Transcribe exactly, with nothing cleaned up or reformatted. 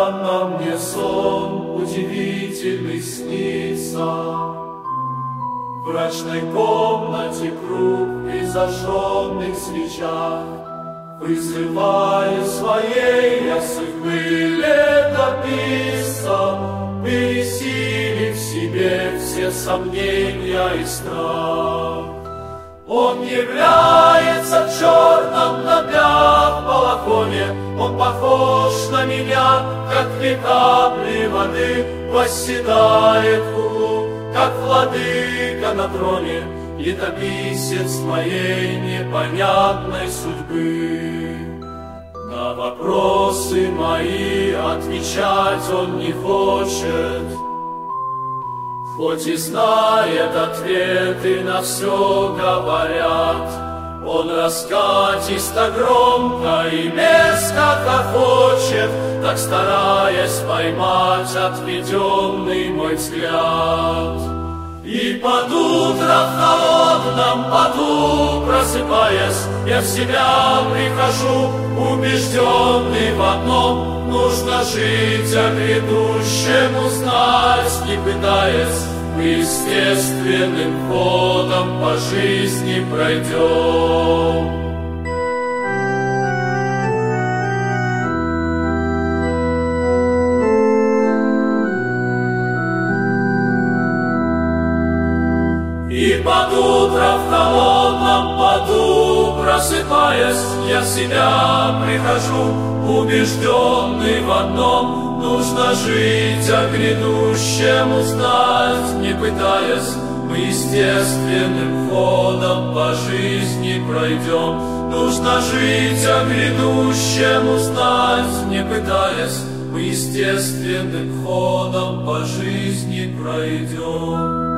прямо мне сон удивительный снится. В мрачной комнате круг при зажженных свечах, призываю своей я судьбы летописцем, пересилив в себе все сомнения и страх. Он является в черном ногах балахоне, он похож на меня, как две капли воды, восседает в углу, как владыка на троне, летописец моей непонятной судьбы. На вопросы мои отвечать он не хочет, хоть и знает ответы, на все говорят. Он раскатисто, громко и мерзко хохочет, так стараясь поймать отведенный мой взгляд. И под утро в холодном поту, просыпаясь, я в себя прихожу, убежденный в одном: нужно жить, о грядущем узнать, не пытаясь, мы естественным ходом по жизни пройдем. И под утро в холодном поту, просыпаясь, я в себя прихожу, убежденный в одном: нужно жить, о грядущем узнать, не пытаясь, мы естественным ходом по жизни пройдем. Нужно жить, о грядущем узнать, не пытаясь, мы естественным ходом по жизни пройдем.